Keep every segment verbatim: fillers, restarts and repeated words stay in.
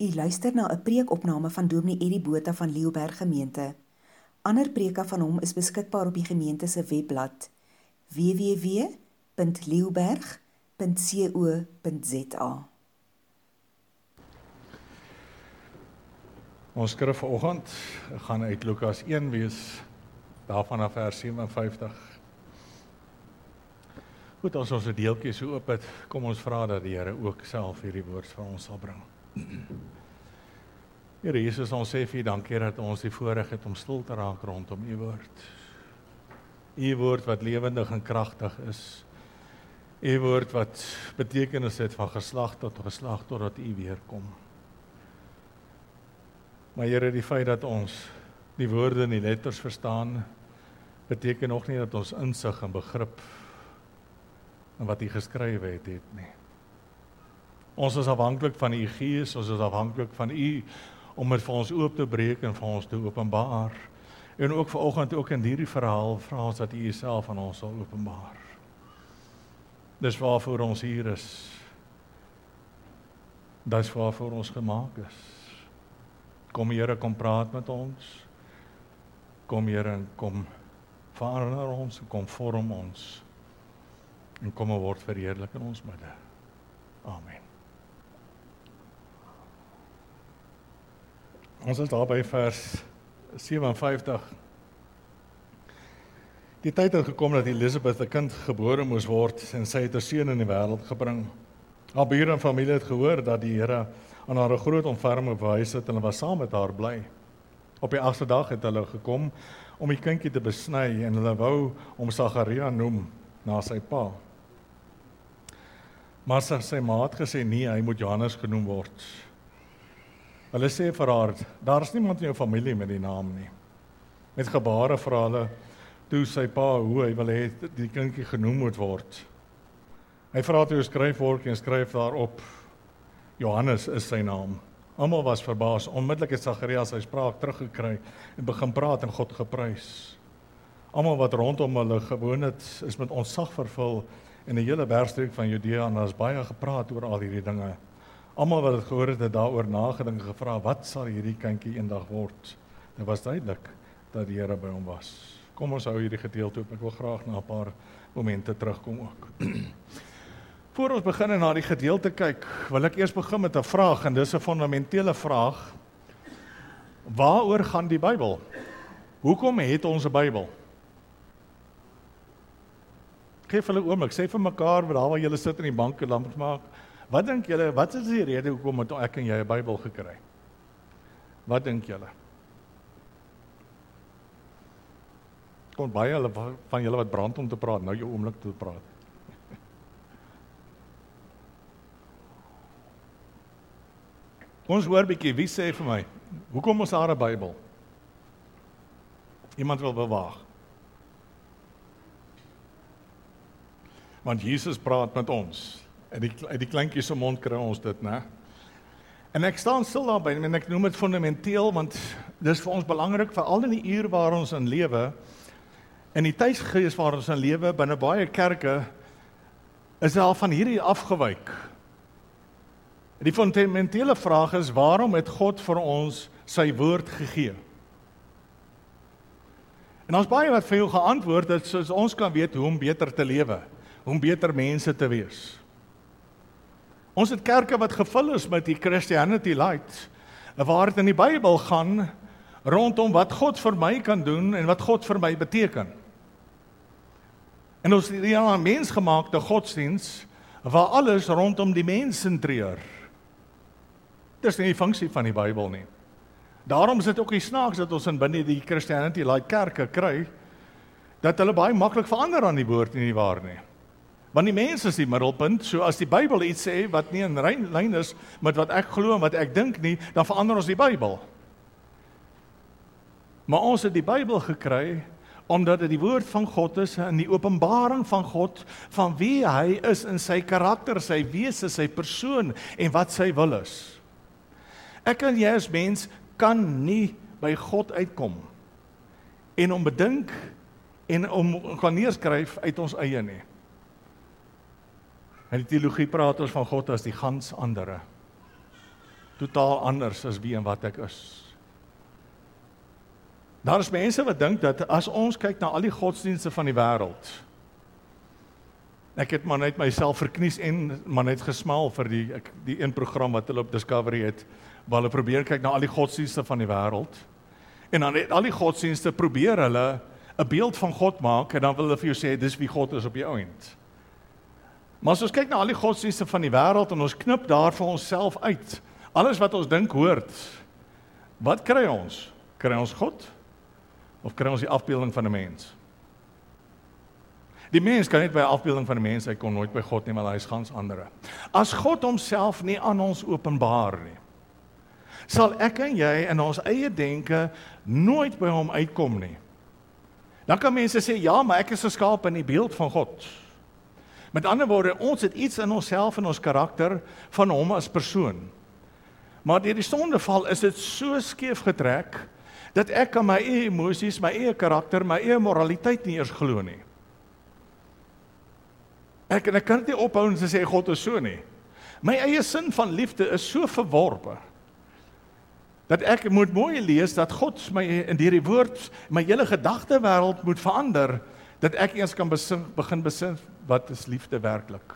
U luister na 'n preekopname van Dominee Eddie Botha van Leeuberg Gemeente. Ander preke van hom is beskikbaar op die gemeente se webblad w w w punt leeuberg punt co punt z a. Ons skrif vanoggend gaan uit Lukas een wees, daarvan af vers sewenvyftig. Goed, as ons 'n deeltjie so oop het, kom ons vra dat die Here ook self hierdie woord vir ons sal bring. Here Jesus, ons sê vir U dankie dat ons die voorreg het om stil te raak rondom U woord. U woord wat lewendig en kragtig is. U woord wat betekenis het van geslag tot geslag totdat U weer kom. Maar Here, die feit dat ons die woorde en die letters verstaan, beteken nog nie dat ons insig en begrip en wat U geskrywe het, het nie. Ons is afhanklik van U Gees, ons is afhanklik van U om dit vir ons oop te breek en vir ons te openbaar. En ook vanoggend ook in hierdie verhaal vra ons dat U Uself aan ons sal openbaar. Dis waarvoor ons hier is. Dis waarvoor ons gemaak is. Kom Here, kom praat met ons. Kom Here, kom verander ons, kom vorm ons. En kom word verheerlik in ons midde. Amen. Ons is daar by vers sewenvyftig. Die tyd het gekom dat Elisabeth 'n kind gebore moes word en sy het 'n seun in die wêreld gebring. Haar bure en familie het gehoor dat die Here aan haar 'n groot ontferming bewys het en hulle was saam met haar bly. Op die agste dag het hulle gekom om die kindjie te besny en hulle wou hom Sagaria noem na sy pa. Maar sy ma het gesê nee, hy moet Johannes genoem word. Hulle sê vir haar, daar is niemand in jou familie met die naam nie. Met gebare vra hulle toe sy pa hoe hy wil hê die kindjie genoem moet word. Hy vra toe 'n skryfwoordjie en skryf daarop, Johannes is sy naam. Almal was verbaas, onmiddellik het Sagaria sy spraak teruggekry en begin praat en God geprys. Almal wat rondom hulle gewoon het, is met ontzag vervul in die hele bergstreek van Judea en daar is baie gepraat oor al hierdie dinge. Almal wat het gehoor het, het daaroor nagedink en gevra, wat sal hierdie kindjie eendag word? Dit was duidelik dat die Here by hom was. Kom ons hou hierdie gedeelte op, ek wil graag na 'n paar momente terugkom ook. Voor ons begin en na die gedeelte kyk, wil ek eers begin met 'n vraag, en dis 'n fundamentele vraag. Waaroor gaan die Bybel? Hoekom het ons 'n Bybel? Geef hulle oomblik, sê vir mekaar, daar waar julle sit in die bank en lamp maak, wat dink julle, wat is die rede hoekom het ek en jy 'n Bybel gekry? Wat dink julle? Kom baie hulle van julle wat brand om te praat, nou jou oomblik te praat. Ons hoor bietjie, wie sê vir my, hoekom ons daar 'n Bybel? Iemand wil bewaag. Want Jesus praat met ons. Uit die, uit die kleintjie se mond kry ons dit, né? En ek staan stil daarby en ek noem dit fundamenteel, want dis vir ons belangrik, veral in die uur waar ons in lewe, in die tydsgees waar ons in lewe, binne baie kerke, is al van hierdie afgewyk. Die fundamentele vraag is, waarom het God vir ons sy woord gegee? En ons baie wat vir jou geantwoord het, soos ons kan weet hoe om beter te lewe, hoe om beter mense te wees. Ons het kerke wat gevul is met die Christianity Light, waar het in die Bybel gaan, rondom wat God vir my kan doen, en wat God vir my beteken. En ons het ja, 'n mensgemaakte godsdiens, waar alles rondom die mens centreer. Dis nie die funksie van die Bybel nie. Daarom is dit ook nie snaaks dat ons in binne die Christianity Light kerke kry, dat hulle baie maklik verander aan die woord nie waar nie. Want die mens is die middelpunt, so as die Bybel iets sê wat nie in lyn is met wat ek glo en wat ek dink nie, dan verander ons die Bybel. Maar ons het die Bybel gekry omdat dit die woord van God is en die openbaring van God van wie hy is in sy karakter, sy wese, sy persoon en wat sy wil is. Ek en jy as mens kan nie by God uitkom en om bedink en om kan neerskryf uit ons eie nie. In die teologie praat ons van God as die gans andere. totaal anders as wie en wat ek is. Daar is mense wat dink dat as ons kyk na al die godsdienste van die wêreld, ek het maar net myself verknies en maar net gesmaal vir die, ek, die een program wat hulle op Discovery het, waar hulle probeer kyk na al die godsdienste van die wêreld, en dan het al die godsdienste probeer hulle 'n beeld van God maak, en dan wil hulle vir jou sê, dis wie God is op die ouend. Maar as ons kyk na al die godsdienste van die wêreld, en ons knip daar vir onsself uit, alles wat ons dink hoort, wat kry ons? Kry ons God? Of kry ons die afbeelding van 'n mens? Die mens kan net by 'n afbeelding van 'n mens, hy kon nooit by God nie, maar hy is gans andere. As God homself nie aan ons openbaar nie, sal ek en jy in ons eie denke nooit by hom uitkom nie. Dan kan mense sê, ja, maar ek is geskaap in die beeld van God. Met ander woorde, ons het iets in onsself en ons karakter van hom as persoon. Maar deur die sondeval is dit so skeef getrek, dat ek aan my eie emosies, my eie karakter, my eie moraliteit nie eers glo nie. Ek, en ek kan dit nie ophou en sê God is so nie. My eie sin van liefde is so verworpe, dat ek moet mooi lees, dat God my in hierdie woord, my hele gedagtewêreld moet verander, dat ek eers kan besin, begin besin, wat is liefde werklik.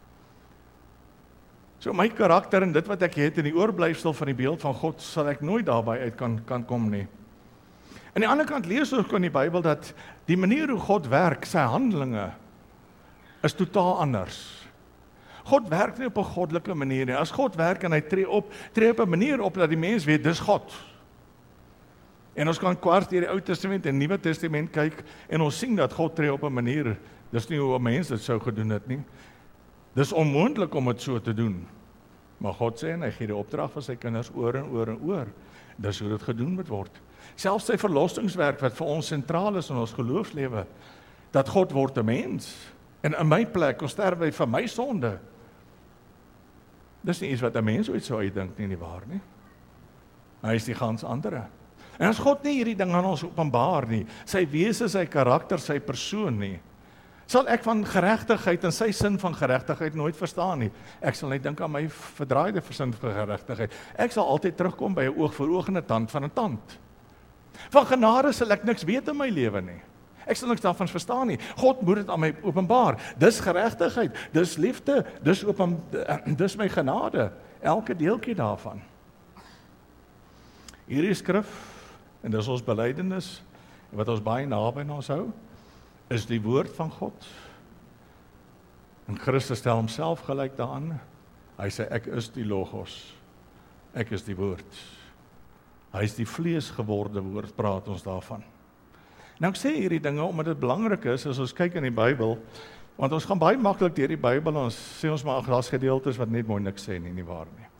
So my karakter en dit wat ek het in die oorblyfsel van die beeld van God, sal ek nooit daarby uit kan, kan kom nie. Aan die ander kant lees ons in die Bybel, dat die manier hoe God werk, sy handelinge, is totaal anders. God werk nie op 'n goddelike manier nie. As God werk en hy tree op, tree op 'n manier op dat die mens weet, dis God. En ons kan kwart deur die Ou Testament en Nuwe Testament kyk, en ons sien dat God tree op 'n manier, dis nie hoe 'n mens dit sou gedoen het nie. Dis onmoontlik om dit so te doen. Maar God sê, en hy gee die opdrag vir sy kinders oor en oor en oor. Dis hoe dit gedoen moet word. Selfs sy verlossingswerk wat vir ons sentraal is in ons geloofslewe, dat God word 'n mens, en in my plek kom sterwe hy vir my sonde. Dis nie iets wat 'n mens ooit sou uitdink nie, nie waar nie. Hy is die gans andere. En as God nie hierdie ding aan ons openbaar nie, sy wese, sy karakter, sy persoon nie, sal ek van geregtigheid en sy sin van geregtigheid nooit verstaan nie. Ek sal net dink aan my verdraaide sin van geregtigheid. Ek sal altyd terugkom by 'n oog vir oog en 'n tand van 'n tand. Van genade sal ek niks weet in my lewe nie. Ek sal niks daarvan verstaan nie. God moet dit aan my openbaar. Dis geregtigheid, dis liefde, dis open, dis my genade, elke deeltjie daarvan. Hierdie skrif, en dis ons belydenis, wat ons baie naby aan ons hou, is die woord van God. En Christus stel homself gelyk daaraan. Hy sê, ek is die Logos, ek is die woord. Hy is die vlees geworde woord, praat ons daarvan. Nou ek sê hierdie dinge, omdat dit belangrik is, as ons kyk in die Bybel, want ons gaan baie maklik deur die Bybel, en ons sê ons maar, daar's gedeeltes wat net mooi niks sê nie, nie waar nie.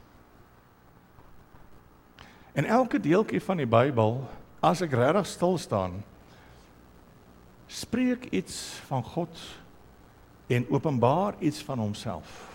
En elke deeltjie van die Bybel, as ek regtig stil staan, spreek iets van God, en openbaar iets van homself.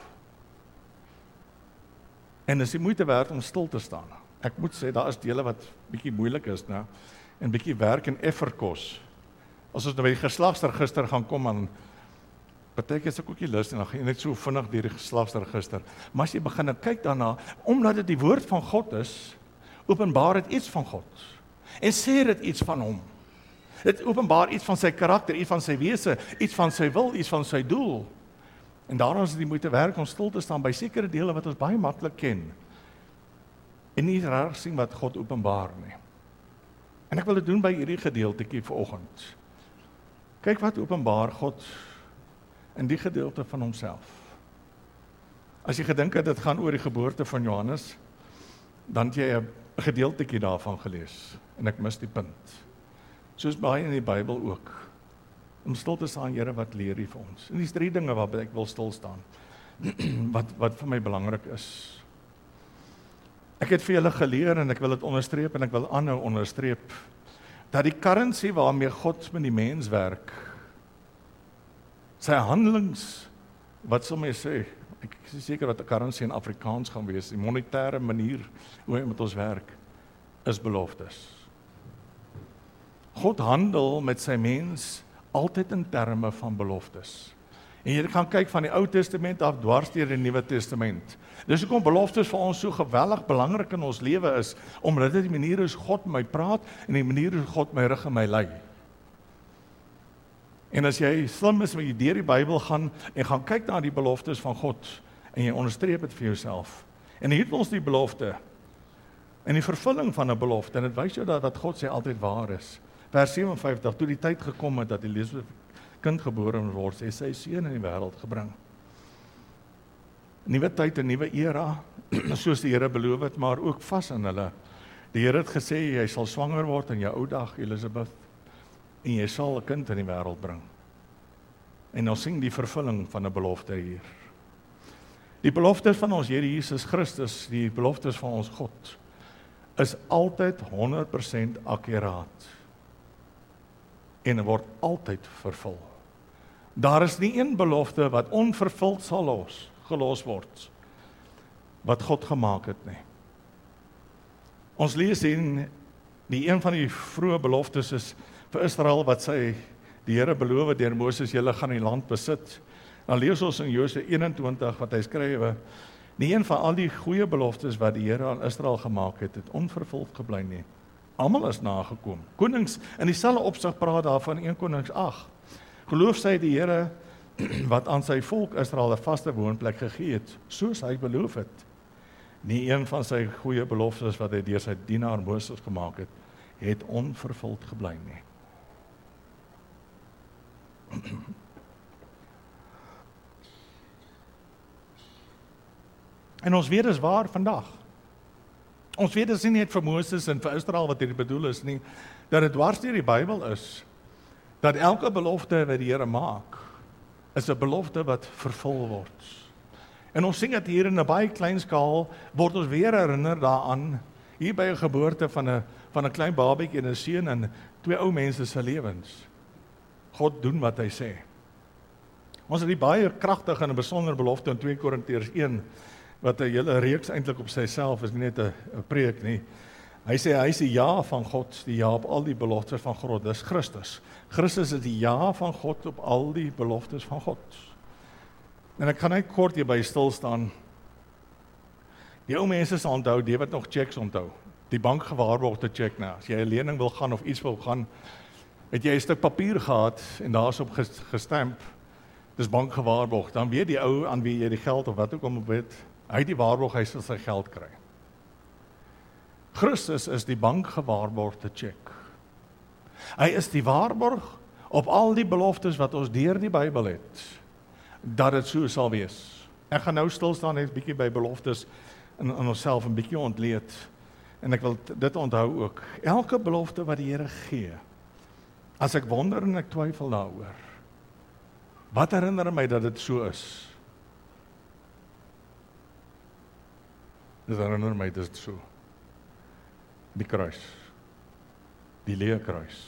En is die moeite werd om stil te staan. Ek moet sê, daar is dele wat bietjie moeilik is, nou, en bietjie werk en effort kos. As ons nou by die geslagsregister gaan kom, en partykeer is ek ook nie lus, en dan gaan jy net so vinnig deur die geslagsregister. Maar as jy begin en kyk daarna, omdat dit die woord van God is, openbaar dit iets van God, en sê dit iets van hom. Dit openbaar iets van sy karakter, iets van sy wese, iets van sy wil, iets van sy doel. En daarom is dit die moeite werk om stil te staan by sekere dele wat ons baie maklik ken, en nie reg sien wat God openbaar nie. En ek wil dit doen by hierdie gedeeltetjie vanoggend. Kyk wat openbaar God in die gedeelte van homself. As jy gedink het dit gaan oor die geboorte van Johannes, dan het jy 'n gedeeltetjie daarvan gelees, en ek mis die punt. Soos baie in die Bybel ook, om stil te staan, Here, wat leer U vir ons? En dis drie dinge waarby ek wil stil staan, wat, wat vir my belangrik is. Ek het vir julle geleer, en ek wil dit onderstreep, en ek wil aanhou onderstreep, dat die currency waarmee God met die mens werk, sy handelings, wat sal my sê, ek is seker wat 'n currency in Afrikaans gaan wees, die monetêre manier hoe hy met ons werk, is beloftes. God handel met sy mens altyd in terme van beloftes. En jy kan kyk van die Ou Testament af dwars deur die Nuwe Testament. Dis hoekom beloftes vir ons so geweldig belangrik in ons lewe is, omdat dit die manier is God met my praat en die manier is God my rig en my lei. En as jy slim is met jy deur die Bybel gaan en gaan kyk na die beloftes van God en jy onderstreep dit vir jouself. En hier het ons die belofte en die vervulling van 'n belofte en dit wys jou dat wat God sê altyd waar is. Vers vyf ses vyf, toe die tyd gekom het dat Elisabeth kind gebore word, sê sy seun in die wêreld gebring. Nuwe tyd en nuwe era, soos die Here beloof het, maar ook vas in hulle. Die Here het gesê jy sal swanger word in jou ou dag, Elisabeth, en jy sal 'n kind in die wêreld bring. En ons sien die vervulling van 'n belofte hier. Die beloftes van ons Here Jesus Christus, die beloftes van ons God, is altyd honderd persent akkuraat en word altyd vervul. Daar is nie een belofte wat onvervuld sal los, gelos word, wat God gemaak het nie. Ons lees in die een van die vroeë beloftes is vir Israel wat sy die Here beloof deur Moses, julle gaan die land besit. Dan lees ons in Josua eenentwintig wat hy skrywe, nie een van al die goeie beloftes wat die Here aan Israel gemaak het, het onvervuld gebly nie. Almal is nagekom. Konings, in dieselfde opsig praat daarvan in een Konings agt. Geloof sy die Here wat aan sy volk Israel 'n vaste woonplek gegee het, soos hy beloof het. Nie een van sy goeie beloftes wat hy deur sy dienaar Moses gemaak het, het onvervuld gebly nie. En ons weet dis waar vandag. Ons weet dis nie net vir Moses en vir Israel wat hier bedoel is nie, dat dit dwars deur die Bybel is, dat elke belofte wat die Here maak, is 'n belofte wat vervul word. En ons sien dit hier in 'n baie klein skaal, word ons weer herinner daaraan, hier by 'n geboorte van 'n van 'n klein babietjie en 'n seun en twee ou mense se lewens. God doen wat hy sê. Ons het die baie kragtig en 'n besondere belofte in twee Korintiërs een, wat 'n hele reeks eintlik op syself is, nie net 'n preek nie. Hy sê hy is die ja van God, die ja op al die beloftes van God, dis Christus. Christus is die ja van God op al die beloftes van God. En ek kan net kort hierby stil staan. Die ou mense sal onthou, die wat nog checks onthou. Die bank gewaarborgde check nou. As jy 'n lening wil gaan of iets wil gaan, het jy 'n stuk papier gehad en daar's op gestamp, dis bank gewaarborg. Dan weet die ou aan wie jy die geld of wat ook al moet, hy het die waarborg, hy sal sy geld kry. Christus is die bank gewaarborgde check. Hy is die waarborg op al die beloftes wat ons deur die Bybel het, dat dit so sal wees. Ek gaan nou stil staan net 'n bietjie by beloftes in, in onsself 'n bietjie ontleed. En ek wil dit onthou ook. Elke belofte wat die Here gee, as ek wonder en ek twyfel daaroor, wat herinner my dat dit so is? Dit herinner my dit is so. Die kruis. Die leë kruis.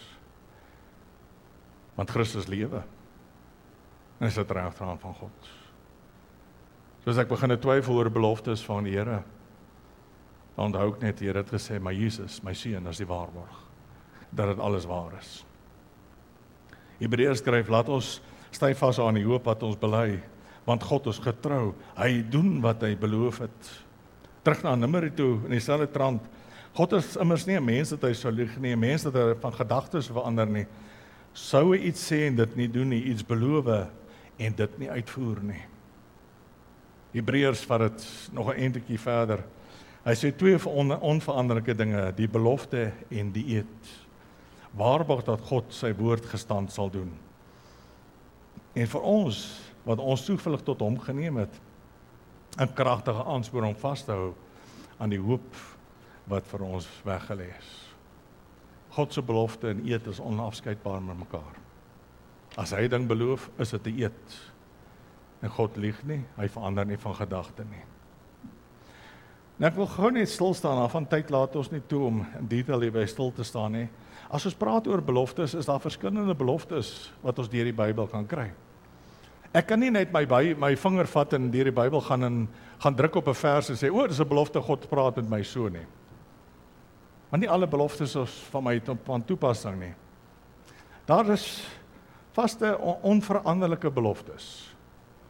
Want Christus lewe. En is dit regterhand van God. Soos ek begin te twyfel oor beloftes van die Here, dan onthou ek net, die Here het gesê, maar Jesus, my seun, is die waarborg, dat dit alles waar is. Hebreërs skryf, laat ons styf vas aan die hoop wat ons bely, want God is getrou, hy doen wat hy beloof het. Terug na Numeri toe, in dieselfde trant, God is immers nie 'n mens dat hy sou lieg nie, 'n mens dat hy van gedagtes verander nie. Sou hy iets sê en dit nie doen nie, iets beloof en dit nie uitvoer nie. Hebreërs vat dit nog 'n entjie verder. Hy sê twee onveranderlike dinge, die belofte en die eed. Waarborg dat God sy woord gestand sal doen. En vir ons, wat ons toevlug tot hom geneem het, 'n kragtige aanspoor om vas te hou aan die hoop wat vir ons weggelê is. God se belofte en eed is onafskeidbaar met mekaar. As hy ding beloof, is dit 'n eed. En God lieg nie, hy verander nie van gedagte nie. Nou ek wil gou net stil staan, af van tyd laat ons nie toe om in detail hierby stil te staan nie. As ons praat oor beloftes, is daar verskillende beloftes wat ons deur die Bybel kan kry. Ek kan nie net my by, my vinger vat en deur die Bybel gaan en gaan druk op 'n vers en sê, o, dis 'n belofte, God praat met my so nie. Want nie alle beloftes is van my van toepassing nie. Daar is vaste, onveranderlike beloftes.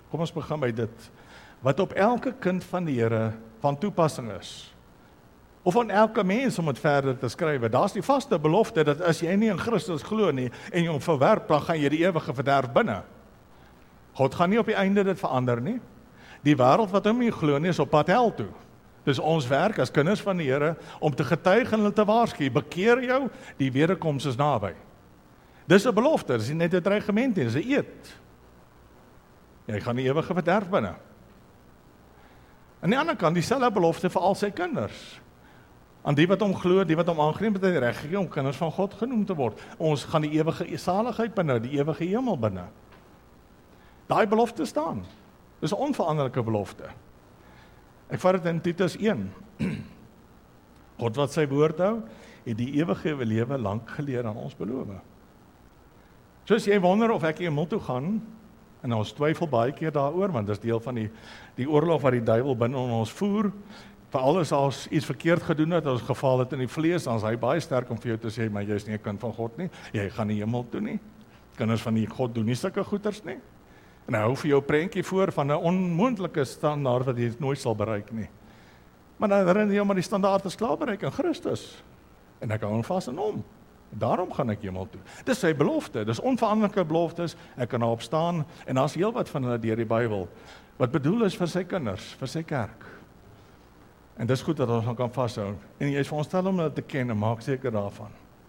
Kom ons begin by dit, wat op elke kind van die Here van toepassing is. Of aan elke mens om dit verder te skryf. Daar's die vaste belofte, dat as jy nie in Christus glo nie, en jy hom verwerp, dan gaan jy die ewige verderf binne. God gaan nie op die einde dit verander nie. Die wêreld wat hom nie glo nie, is op pad hel toe. Dis ons werk as kinders van die Here, om te getuig en hulle te waarsku, bekeer jou, die wederkoms is naby. Dis 'n belofte, dis nie net 'n dreigement nie, dis 'n eed. Jy gaan die ewige verderf binne. Aan die ander kant, dieselfde belofte vir al sy kinders. Aan die wat hom glo, die wat hom aangeneem het, het hy reg gegee om kinders van God genoem te word. Ons gaan die ewige saligheid binne, die ewige hemel binne. Daai belofte staan. Dis 'n onveranderlike belofte. Ek vat dit in Titus een. God wat sy woord hou, het die ewige lewe lank gelede aan ons beloof. Soos jy wonder of ek hemel toe gaan, en ons twyfel baie keer daaroor, want dis deel van die, die oorlog wat die duiwel binne ons voer, veral as ons iets verkeerd gedoen het, as ons geval het in die vlees, dan is hy baie sterk om vir jou te sê, maar jy is nie 'n kind van God nie, jy gaan nie hemel toe nie. Kinders van die God doen nie sulke goeders nie. En hy hou vir jou prentjie voor van 'n onmoontlike standaard wat jy nooit sal bereik nie. Maar dan herinner jy hom aan die standaard is klaar bereik in Christus. En ek hou hom vas in hom. Daarom gaan ek hemel toe. Dis sy belofte, dis onveranderlike beloftes, ek kan daarop staan, en daar's heelwat van hulle deur die Bybel, wat bedoel is vir sy kinders, vir sy kerk. En dis goed dat ons hom kan vashou. En jy is veronderstel om dit te ken en maak seker daarvan.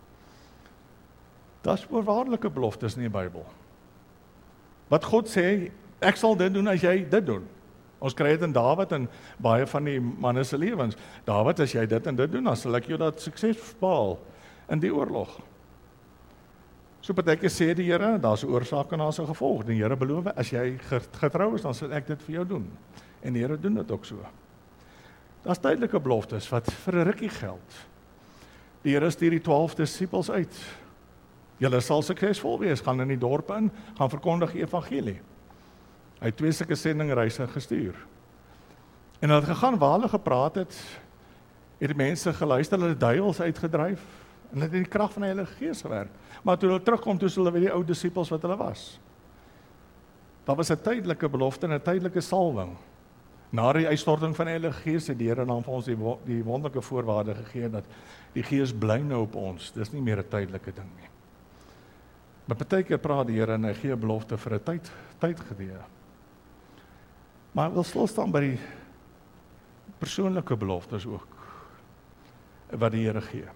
Dis voorwaardelike beloftes in die Bybel. Wat God sê, ek sal dit doen as jy dit doen. Ons kry dit in Dawid en baie van die manne se lewens. Dawid, as jy dit en dit doen, dan sal ek jou dat sukses behaal in die oorlog. So partykeer sê die Here, daar's 'n oorsaak en daar's 'n gevolg. Die Here beloof, as jy getrou is, dan sal ek dit vir jou doen. En die Here doen dit ook so. Daar's tydelike beloftes wat vir 'n rukkie geld. Die Here stuur die twaalf disippels uit. Julle sal suksesvol wees, gaan in die dorpe in, gaan verkondig die evangelie. Hy het twee sulke sendingreise gestuur. En hulle het gegaan waar hulle gepraat het, het die mense geluister, hulle het duiwels uitgedryf, en hulle het in die krag van die Heilige Gees gewerk. Maar toe hulle terugkom, toe is hulle weer die ou disippels wat hulle was. Daar was 'n tydelike belofte en 'n tydelike salwing. Na die uitstorting van die Heilige Gees het die Here dan vir ons die, die wonderlike voorwaarde gegee dat die Gees bly nou op ons. Dis nie meer 'n tydelike ding nie. Maar partykeer praat die Here en hy gee 'n belofte vir 'n tyd, tydgedeelte. Maar ek wil stil staan by die persoonlike beloftes ook, wat die Here gee.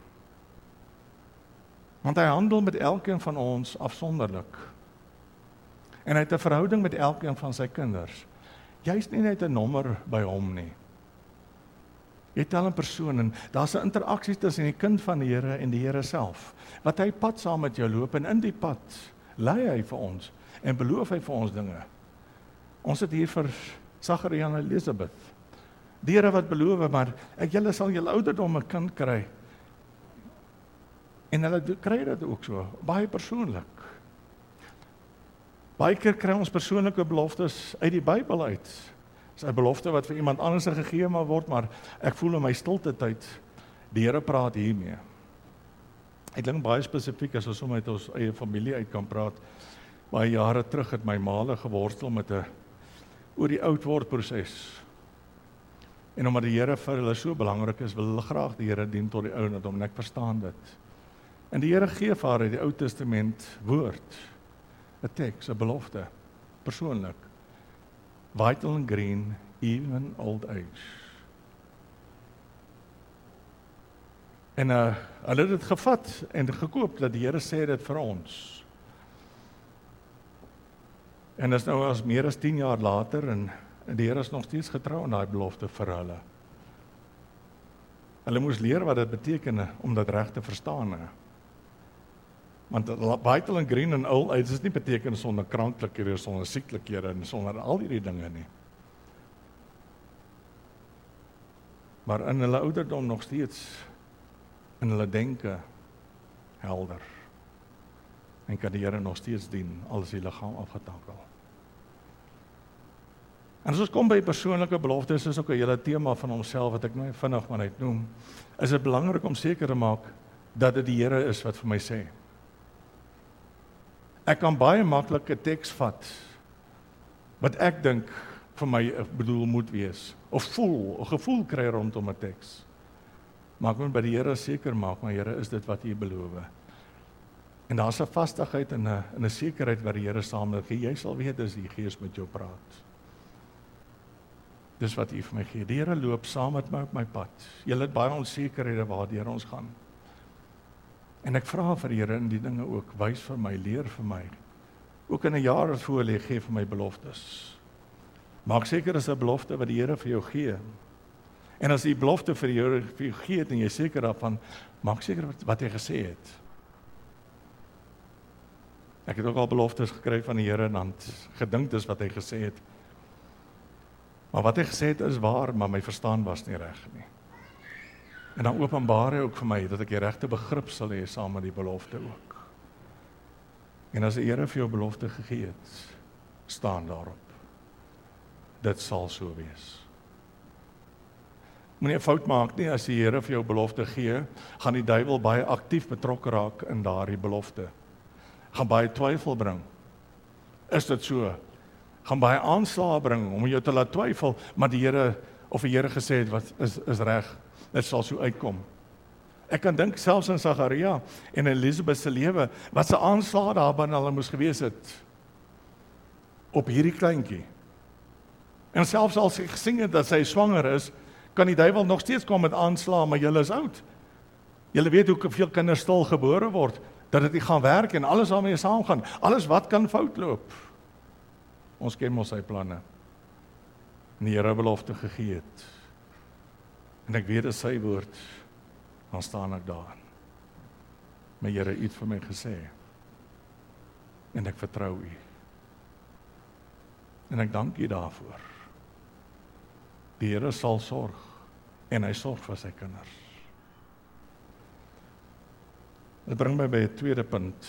Want hy handel met elkeen van ons afsonderlik. En hy het 'n verhouding met elkeen van sy kinders. Jy is nie net 'n nommer by hom nie. Jy tel 'n persoon en daar's 'n interaksie tussen die kind van die Here en die Here self. Wat hy pad saam met jou loop en in die pad lei hy vir ons en beloof hy vir ons dinge. Ons het hier vir Sagaria en Elisabeth. Die Here wat beloof, maar ek julle sal julle ouderdom 'n kind kry. En hulle kry dit ook so, baie persoonlik. Baie keer kry ons persoonlike beloftes uit die Bybel uit. Dis 'n belofte wat vir iemand anders gegee maar word, maar ek voel in my stilte tyd, die Here praat hiermee. Ek dink baie spesifiek as ons sommer met ons eie familie uit kan praat. Baie jare terug het my maale geworstel met 'n oor die oudword proses. En omdat die Here vir hulle so belangrik is, wil hulle graag die Here dien tot die ouderdom, en ek verstaan dit. En die Here gee vir haar uit die Ou Testament woord, 'n teks, 'n belofte, persoonlik. Vital and green, even old age. En uh, hulle het dit gevat en gekoop, dat die Here sê dit vir ons. En dit is nou as meer as tien jaar later, en die Here is nog steeds getrou aan daai belofte vir hulle. Hulle moes leer wat dit beteken, om dit reg te verstaan. Want vital and green en old age is nie beteken sonder kranklikhede, sonder sieklikhede en sonder al hierdie dinge nie. Maar in hulle ouderdom nog steeds in hulle denke helder. En kan die Here nog steeds dien, al is die liggaam afgetakkel. En as ons kom by persoonlike beloftes, is ook 'n hele tema van homself wat ek nou vinnig maar net noem, is dit belangrik om seker te maak dat dit die Here is wat vir my sê. Ek kan baie maklik 'n teks vat wat ek dink vir my bedoel moet wees, of voel, of gevoel kry rondom 'n teks. Maar ek moet by die Here seker maak, maar Here, is dit wat U beloof? En daar's 'n vastigheid en 'n 'n sekerheid wat die Here saam met gee. Jy sal weet dis die Gees met jou praat. Dis wat U vir my gee. Die Here loop saam met my op my pad. Jy het baie onsekerhede waardeur ons gaan. En ek vra vir die Here in die dinge ook, wys vir my, leer vir my. Ook in 'n jaar wat voor lê, gee vir my beloftes. Maak seker is 'n belofte wat die Here vir jou gee. En as die belofte vir jou vir jou gee en jy seker daarvan, maak seker wat, wat hy gesê het. Ek het ook al beloftes gekry van die Here en dan gedink dis wat hy gesê het. Maar wat hy gesê het is waar, maar my verstaan was nie reg nie. En dan openbaar hy ook vir my dat ek die regte begrip sal hê saam met die belofte ook. En as die Here vir jou belofte gegee het, staan daarop. Dit sal so wees. Moenie 'n fout maak nie, as die Here vir jou belofte gee, gaan die duiwel baie aktief betrokke raak in daardie belofte. Gaan baie twyfel bring. Is dit so? Gaan baie aanslae bring om jou te laat twyfel, maar die Here of die Here gesê het wat is is reg, dit sal so uitkom. Ek kan dink selfs in Sagaria en Elisabeth se lewe wat se aanslae daar binne hulle moes gewees het op hierdie kleintjie. En selfs as sy gesien het dat sy swanger is, kan die duiwel nog steeds kom met aanslae, maar julle is oud. Julle weet hoe veel kinders stil gebore word, dat dit nie gaan werk en alles waarmee saamgaan. Alles wat kan fout loop. Ons ken mos sy planne. En die Here belofte gegee het. En ek weet dit is sy woord, dan staan ek daar. My Here, U het vir my gesê. En ek vertrou U. En ek dank U daarvoor. Die Here sal sorg, en hy sorg vir sy kinders. Dit bring my by 'n tweede punt.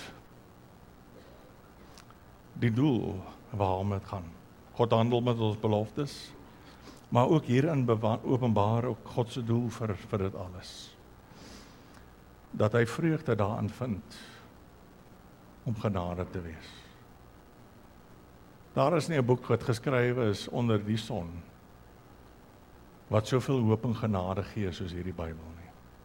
Die doel waarom het gaan. God handel met ons beloftes, maar ook hierin openbaar ook God se doel vir, vir dit alles. Dat hy vreugde daarin vind om genade te wees. Daar is nie 'n boek wat geskrywe is onder die son wat soveel hoop en genade gee soos hierdie Bybel nie.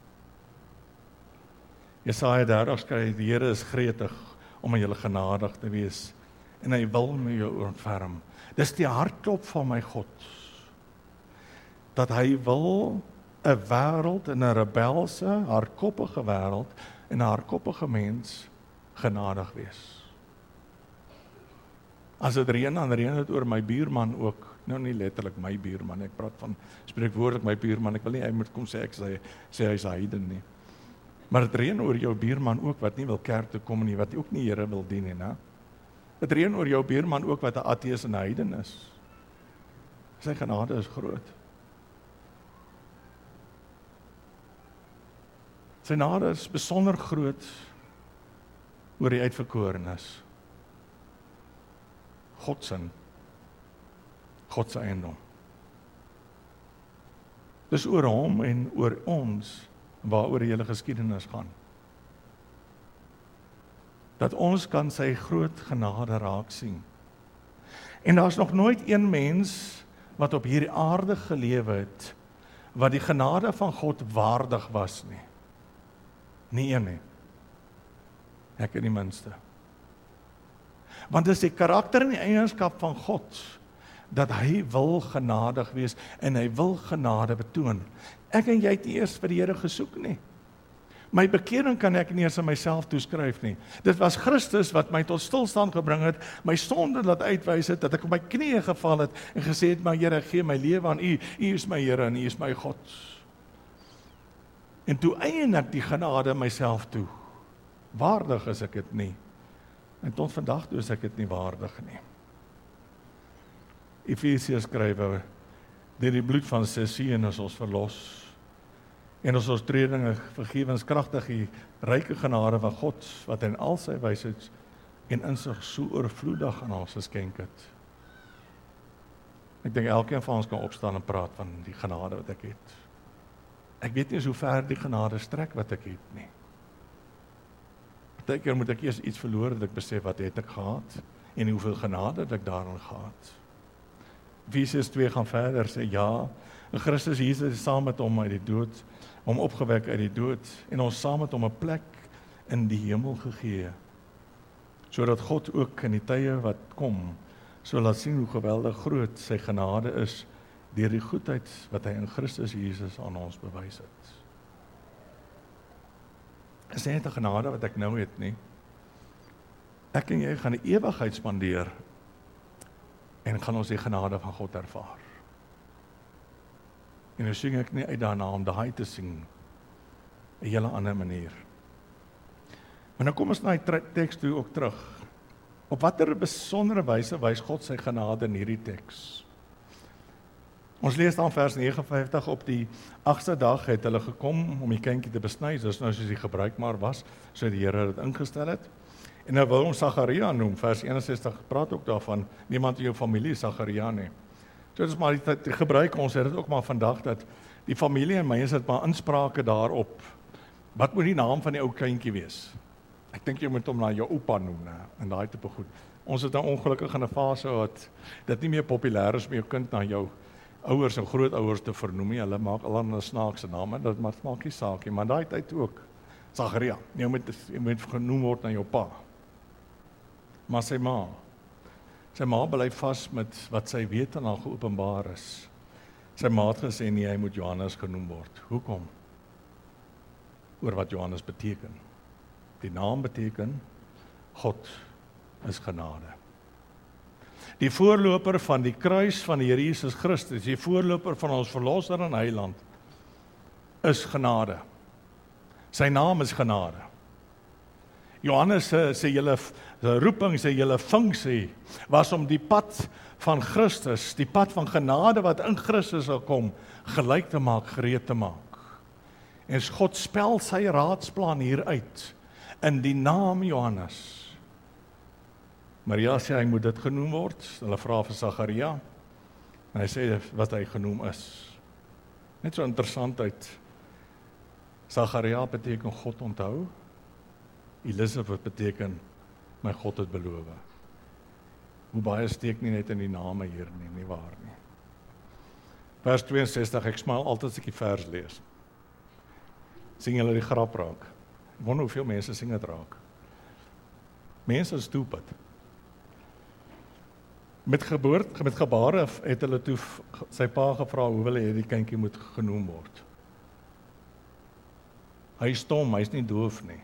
Jesaja dertig skryf, die Here is gretig om aan julle genadig te wees en hy wil met jou ontferm. Dis die hartklop van my God, dat hy wil 'n wêreld, 'n rebelse, hardkoppige wêreld en 'n hardkoppige mens genadig wees. As dit reën, dan reën dit oor my buurman ook. Nou nie letterlik my buurman, ek praat van spreekwoordelik my buurman. Ek wil nie hy moet kom sê ek sê, sê hy's 'n heiden nie. Maar dit reën oor jou buurman ook wat nie wil kerk toe kom nie, wat ook nie Here wil dien nie, né? Dit reën oor jou buurman ook wat 'n ateës en 'n heiden is. Sy genade is groot. Sy genade is besonder groot oor die uitverkorenes. God se God se eiendom. Dis oor hom en oor ons waaroor die hele geskiedenis gaan. Dat ons kan sy groot genade raak sien. En daar's nog nooit een mens wat op hierdie aarde gelewe het wat die genade van God waardig was nie. Nie een nie. Ek in die minste. Want dis die karakter en die eienskap van God, dat hy wil genadig wees, en hy wil genade betoon. Ek en jy het nie eers vir die Here gesoek nie. My bekering kan ek nie eers aan myself toeskryf nie. Dit was Christus wat my tot stilstand gebring het, my sonde laat uitwys het, dat ek op my knieë geval het, en gesê het, maar Here, gee my lewe aan U, U is my Here, en U is my God. En toe eien ek die genade myself toe. Waardig is ek dit nie. En tot vandag toe is ek dit nie waardig nie. Efesiërs skryf, deur die bloed van sy seun is ons verlos, en ons oortredinge vergewenskragtig die ryke genade van God, wat in al sy wysheid en insig so oorvloedig aan ons geskenk het. Ek dink elkeen van ons kan opstaan en praat van die genade wat ek het. Ek weet nie so ver die genade strek wat ek het nie. Partykeer moet ek eers iets verloor dat ek besef wat het ek gehad en hoeveel genade het ek daarin gehad. Efesiërs twee gaan verder, sê ja, en Christus Jesus is saam met hom uit die dood, hom opgewek uit die dood, en ons saam met hom 'n plek in die hemel gegee, sodat God ook in die tye wat kom, so laat sien hoe geweldig groot sy genade is, deur die goedheid wat hy in Christus Jesus aan ons bewys het. Is nie net 'n genade wat ek nou het nie. Ek en jy gaan die ewigheid spandeer, en gaan ons die genade van God ervaar. En nou sing ek nie uit daarna om daai te sing, 'n hele ander manier. Maar nou kom ons na die teks toe ook terug. Op watter besondere wyse wys God sy genade in hierdie teks? Ons lees dan vers vyf negenenvyftig, op die agste dag het hulle gekom om die kindjie te besny, dis nou soos die gebruik maar was, so die Here dit ingestel het. En nou wil ons Sagaria noem, vers ses en eenenzestig praat ook daarvan, niemand in jou familie is Sagaria nie. So dit is maar die, die gebruik, ons het dit ook maar vandag, dat die familie en mense het maar insprake daarop. Wat moet die naam van die ou kindjie wees? Ek dink jy moet hom na jou oupa noem, ne? En daai tipe goed. Ons het nou ongelukkig in 'n fase wat dit nie meer populêr is om jou kind na jou ouers en grootouers te vernoem nie. Hulle maak allerlei snaakse name, dit maak nie saak nie, maar daai tyd ook. Sagaria, jy moet jy moet genoem word na jou pa. Maar sy ma, sy ma bly vas met wat sy weet en al geopenbaar is. Sy ma het gesê nie, hy moet Johannes genoem word. Hoekom? Oor wat Johannes beteken. Die naam beteken, God is genade. Die voorloper van die kruis van die Here Jesus Christus, die voorloper van ons verlosser en heiland, is genade. Sy naam is genade. Johannes se sy hele roeping, sy hele funksie was om die pad van Christus, die pad van genade wat in Christus sal kom, gelyk te maak, gereed te maak. En God spel sy raadsplan hier uit in die naam Johannes. Maria sê hy moet dit genoem word. Hulle vra vir Sagaria en hy sê wat hy genoem is. Net so interessant uit. Sagaria beteken God onthou. Elisabeth beteken my God het beloof. Hoe baie steek nie net in die name hier nie, nie waar nie. Vers twee en sestig, ek smaal altyd as ek die vers lees. Sing hulle die grap raak. Ek wonder hoeveel mense sing het raak. Mense is stupid. Met geboorte, met gebare het hulle toe sy pa gevra hoe wil hy die kindjie moet genoem word. Hy is stom, hy is nie doof nie.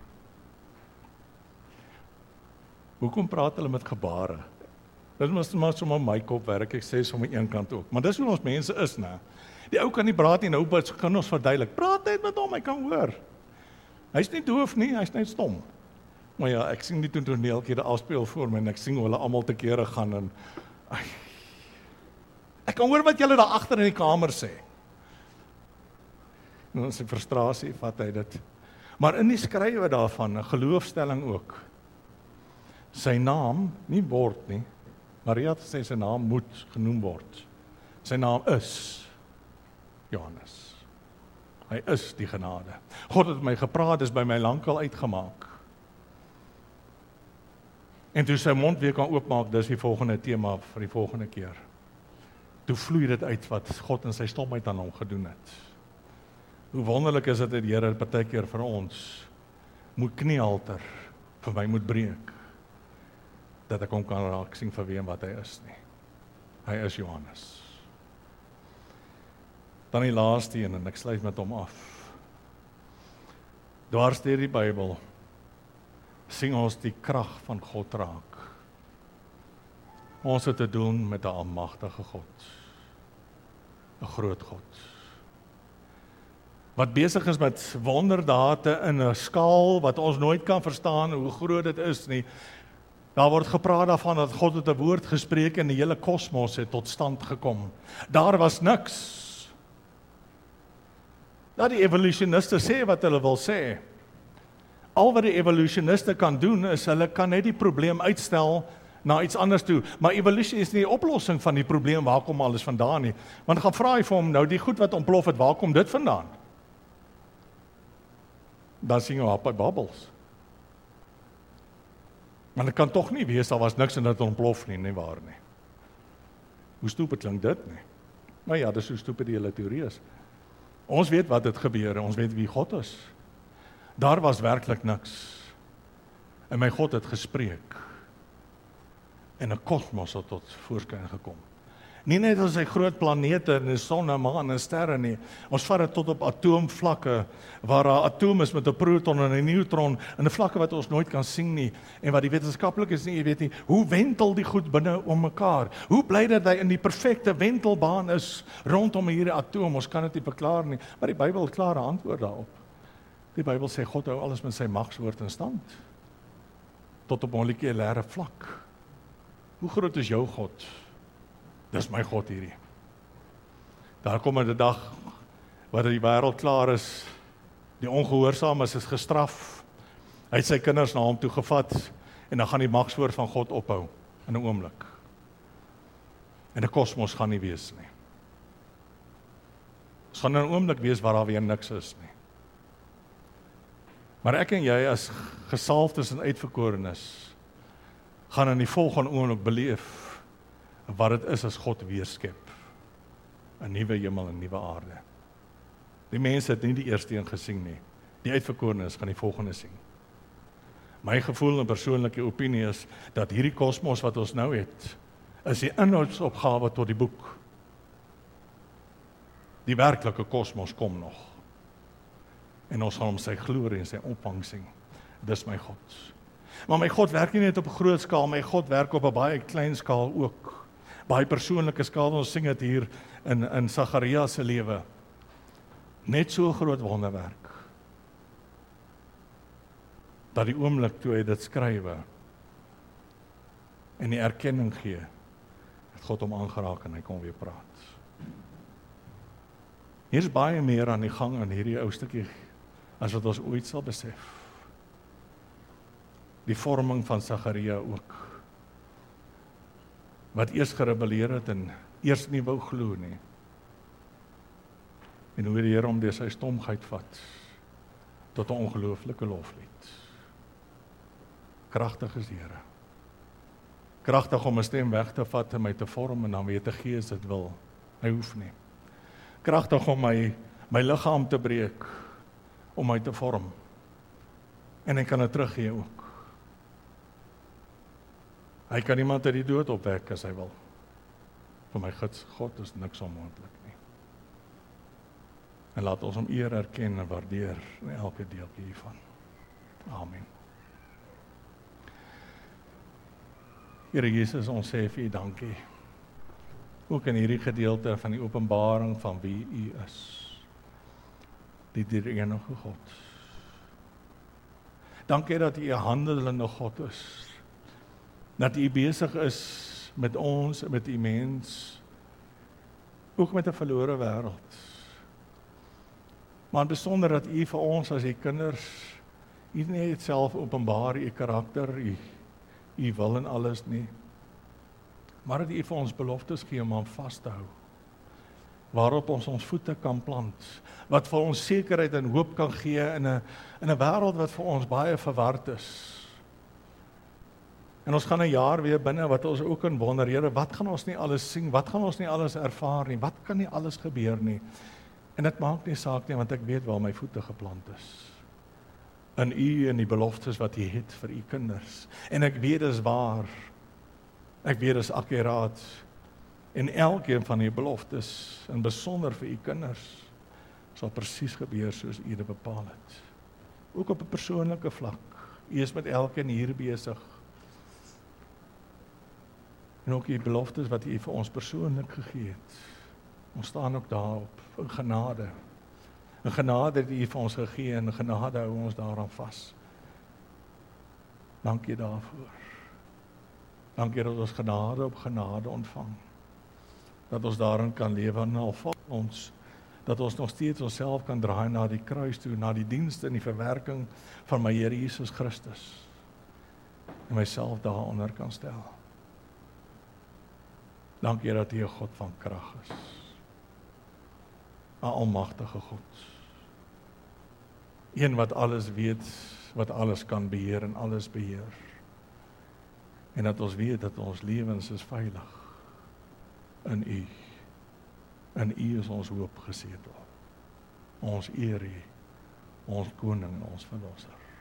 Hoekom praat hulle met gebare? Dit is maar sommer my kop werk, ek sê sommer een kant ook. Maar dis hoe ons mense is, né? Die ou kan nie praat nie, nou kan ons verduidelik. Praat net met hom, hy kan hoor. Hy's nie doof nie, hy's net stom. Maar ja, ek sien die toneeltjie die afspeel voor my en ek sien hoe hulle almal te kere gaan en ay, ek kan hoor wat julle daar agter in die kamer sê. Nou sy frustrasie vat hy dit. Maar in die skrywe daarvan, 'n geloofstelling ook. Sy naam nie word nie. Maria sê sy naam moet genoem word. Sy naam is Johannes. Hy is die genade. God het my gepraat, is by my lankal uitgemaak. En toe sy mond weer kan oopmaak, dis die volgende tema vir die volgende keer. Toe vloei dit uit wat God in sy stomheid aan hom gedoen het. Hoe wonderlik is dit dat die Here partykeer vir ons moet kniehalter vir my moet breek. Dat ek hom kan raak sien vir wie en wat hy is nie. Hy is Johannes. Dan die laaste een en ek sluit met hom af. Dwars deur die Bybel sien ons die krag van God raak. Ons het te doen met 'n almagtige God. 'n Groot God. Wat besig is met wonderdate in 'n skaal wat ons nooit kan verstaan hoe groot dit is nie. Daar word gepraat daarvan dat God het 'n woord gespreek en die hele kosmos het tot stand gekom. Daar was niks. Dat die evolusioniste sê wat hulle wil sê. Al wat die evolusioniste kan doen is hulle kan net die probleem uitstel na iets anders toe. Maar evolusie is nie die oplossing van die probleem waar kom alles vandaan nie. Want gaan vra jy vir hom nou die goed wat ontplof het, waar kom dit vandaan? Dan sien jy op by bubbles. Maar dit kan tog nie wees, daar was niks en dit ontplof nie, nie waar nie. Hoe stupid klink dit nie? Maar ja, dis hoe stupid die hele teorie is. Ons weet wat het gebeur, ons weet wie God is. Daar was werklik niks. En my God het gespreek. En 'n kosmos het tot voorskyn gekom. Nie net as hy groot planete en die son en maan en sterre nie. Ons vat dit tot op atoomvlakke, waar 'n atoom is met 'n proton en 'n neutron, en 'n vlakke wat ons nooit kan sien nie, en wat die wetenskaplikes nie, jy weet nie, hoe wentel die goed binne om mekaar? Hoe bly dat hy in die perfekte wentelbaan is rondom hierdie atoom? Ons kan dit nie verklaar nie, maar die Bybel het klare antwoord daarop. Die Bybel sê God hou alles met sy magswoord in stand, tot op molekulêre vlak. Hoe groot is jou God? Dis my God hierdie. Daar kom 'n dag waar die wêreld klaar is, die ongehoorsaames is gestraf, hy het sy kinders na hom toe gevat, en dan gaan die magswoord van God ophou, in 'n oomblik. En 'n kosmos gaan nie wees nie. Ons gaan in 'n oomblik wees waar daar weer niks is nie. Maar ek en jy as gesalfdes en uitverkorenes, gaan in die volgende oomblik beleef, wat dit is as God weer skep. 'n Nuwe hemel en 'n nuwe aarde. Die mense het nie die eerste een gesien nie. Die uitverkorenes gaan die volgende sien. My gevoel en persoonlike opinie is, dat hierdie kosmos wat ons nou het, is die inhoudsopgawe tot die boek. Die werklike kosmos kom nog. En ons gaan hom sy glorie en sy opvang sien. Dis my God. Maar my God werk nie net op 'n groot skaal, my God werk op 'n baie klein skaal ook. Baie persoonlike skaal, ons sing dit hier in, in Sagaria se lewe. Net so groot wonderwerk, dat die oomblik toe hy dit skrywe, en die erkenning gee, het God hom aangeraak en hy kon weer praat. Hier is baie meer aan die gang in hierdie ou stukkie, as wat ons ooit sal besef. Die vorming van Sagaria ook, wat eers gerebelleer het en eers nie wou glo nie. En hoe die Here hom deur sy stomheid vat, tot 'n ongelooflike loflied. Kragtig is die Here. Kragtig om 'n stem weg te vat en my te vorm en dan weer te gee as dit wil. Hy hoef nie. Kragtig om my, my liggaam te breek, om my te vorm. En hy kan dit teruggee ook. Hy kan iemand uit die dood opwek as hy wil. Vir my God is niks onmoontlik nie. En laat ons hom eer, erken en waardeer in elke deeltjie hiervan. Amen. Here Jesus, ons sê vir U dankie. Ook in hierdie gedeelte van die openbaring van wie U is. Die drie-enige God. Dankie dat U 'n handelende God is. Dat U besig is met ons, met U mens, ook met 'n verlore wêreld. Maar besonder dat U vir ons as U kinders, U nie net self openbaar U karakter, U, U wil en alles nie, maar dat U vir ons beloftes gee om aan vas te hou, waarop ons ons voete kan plant, wat vir ons sekerheid en hoop kan gee in 'n in 'n wêreld wat vir ons baie verward is. En ons gaan 'n jaar weer binne wat ons ook in wonder, Here, wat gaan ons nie alles sien, wat gaan ons nie alles ervaar nie, wat kan nie alles gebeur nie. En dit maak nie saak nie, want ek weet waar my voete geplant is. In U en die beloftes wat U het vir U kinders. En ek weet dis waar. Ek weet dis akkuraat. En elkeen van die beloftes, in besonder vir U kinders, sal presies gebeur soos U dit bepaal het. Ook op 'n persoonlike vlak. U is met elkeen hier besig. En ook die beloftes wat U vir ons persoonlik gegee het. Ons staan ook daarop, in genade. In genade het U vir ons gegee, en in genade hou ons daaraan vas. Dankie daarvoor. Dankie dat ons genade op genade ontvang. Dat ons daarin kan lewe, en al val ons, dat ons nog steeds onsself kan draai na die kruis toe, na die dienste en die verwerking van my Here Jesus Christus. En myself daaronder kan stel. Dankie dat U 'n God van krag is. 'n almagtige God. Een wat alles weet, wat alles kan beheer en alles beheer. En dat ons weet dat ons lewens is veilig. in U. In U is ons hoop gesetel. Ons eer U, ons koning, ons verlosser.